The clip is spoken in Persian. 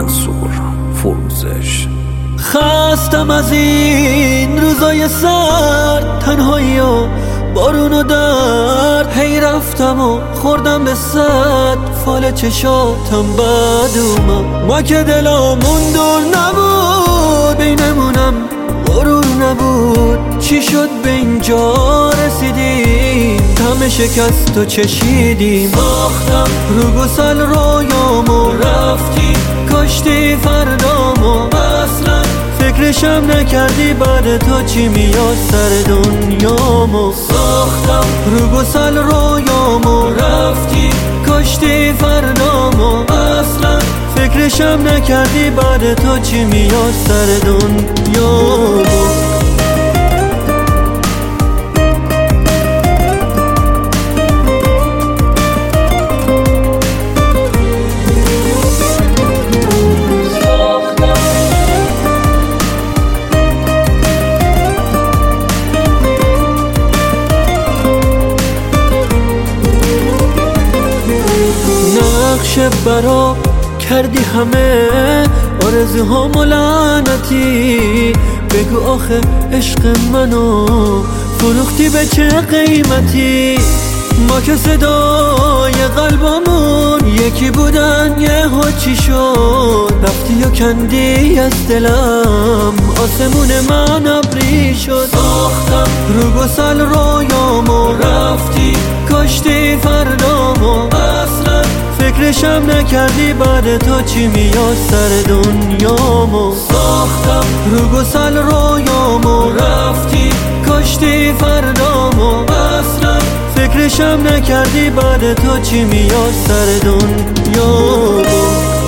منصور فروزش. خستم از این روزای سرد، تنهایی و بارون و درد. هی رفتم و خوردم به صد، فال چشاتم بد اومد. ما که دلامون دور نبود، بینمونم غرور نبود. چی شد به اینجا رسیدیم؟ همه شکست و چشیدیم. ساختم رو گسل رویامو، رفتی کاشتی فردامو. اصلا فکرشم نکردی بعد تو چی میاد سر دنیامو. ساختم رو گسل رویامو، رفتی کاشتی فردامو. اصلا فکرشم نکردی بعد تو چی میاد سر دنیامو. نقشه برا کردی همه آرزوهامو لعنتی. بگو آخه عشق منو فروختی به چه قیمتی؟ ما که صدای قلبمون یکی بودن، یهو چی شد؟ رفتی و کندی از دلم، آسمون من ابری شد. ساختم رو گسل رویامو، رفتی کاشتی فردامو. اصلا فکرشم نکردی بعد تو چی میاد سر دنیامو. ساختم رو گسل رویامو، رفتی کاشتی فردامو. اصلا فکرشم نکردی بعد تو چی میاد سر دنیامو.